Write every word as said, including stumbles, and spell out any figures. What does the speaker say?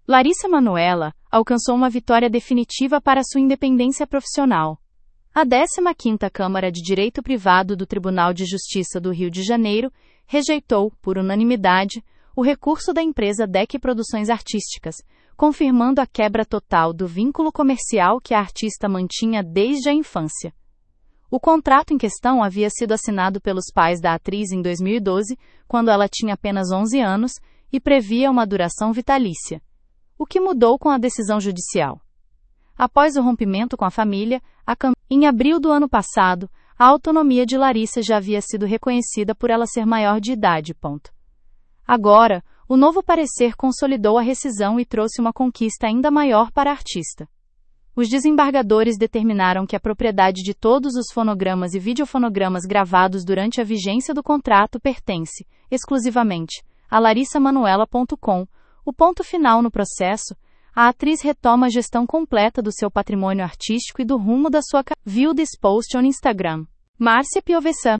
Larissa Manoela alcançou uma vitória definitiva para sua independência profissional. A décima quinta Câmara de Direito Privado do Tribunal de Justiça do Rio de Janeiro rejeitou, por unanimidade, o recurso da empresa D E C Produções Artísticas, confirmando a quebra total do vínculo comercial que a artista mantinha desde a infância. O contrato em questão havia sido assinado pelos pais da atriz em dois mil e doze, quando ela tinha apenas onze anos, e previa uma duração vitalícia. O que mudou com a decisão judicial? Após o rompimento com a família, a Cam... em abril do ano passado, a autonomia de Larissa já havia sido reconhecida por ela ser maior de idade. Ponto. Agora, o novo parecer consolidou a rescisão e trouxe uma conquista ainda maior para a artista. Os desembargadores determinaram que a propriedade de todos os fonogramas e videofonogramas gravados durante a vigência do contrato pertence, exclusivamente, a Larissa Manoela. Com o ponto final no processo, a atriz retoma a gestão completa do seu patrimônio artístico e do rumo da sua carreira. View this post on Instagram. Márcia Piovesan.